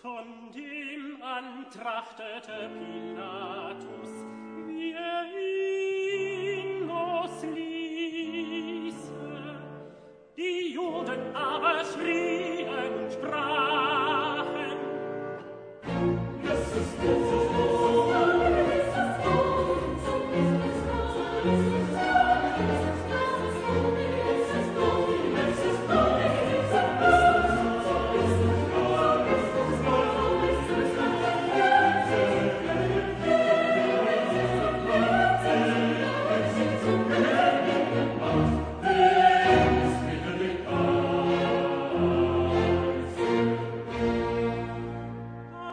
Von dem an trachtete Pilatus, wie ihn losließe. Die Juden aber schrien und sprachen,